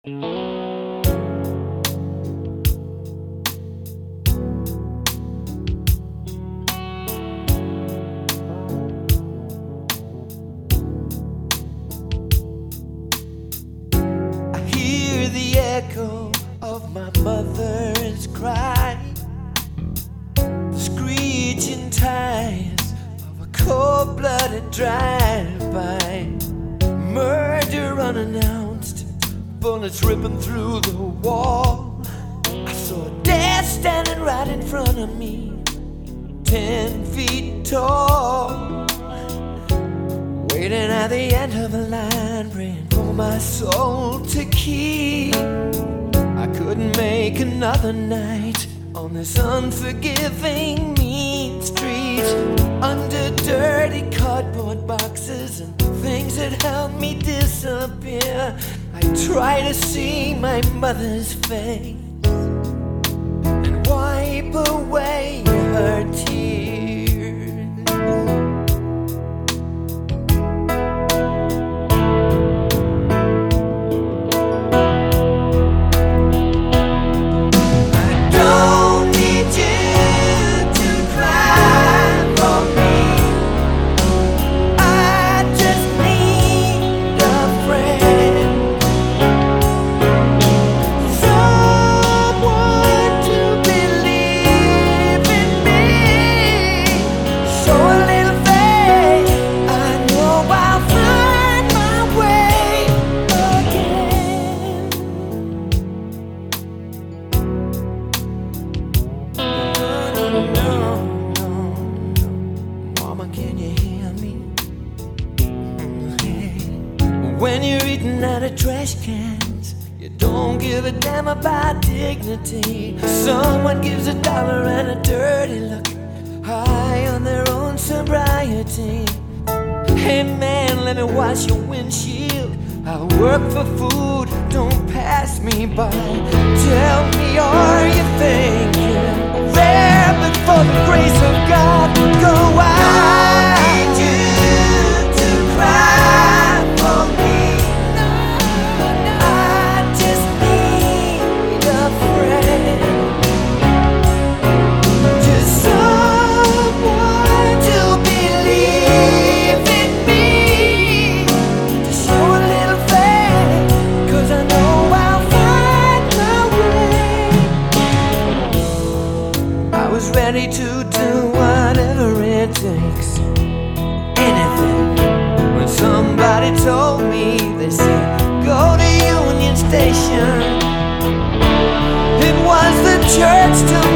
hear the echo of my mother's cry, the screeching tires of a cold-blooded drive-by, murder unannounced, bullets ripping through the wall. I saw death standing right in front of me, 10 feet tall, waiting at the end of the line, praying for my soul to keep. I couldn't make another night on this unforgiving mean street, under dirty cardboard boxes and things that helped me disappear. I try to see my mother's face and wipe away her tears. When you're eating out of trash cans, you don't give a damn about dignity. Someone gives $1 and a dirty look, high on their own sobriety. Hey man, let me wash your windshield. I'll work for food, don't pass me by. Tell me, are you thinking there? But for the grace of God, go out. I need you to cry for me. Ready to do whatever it takes, anything. When somebody told me, they said, go to Union Station. It was the church to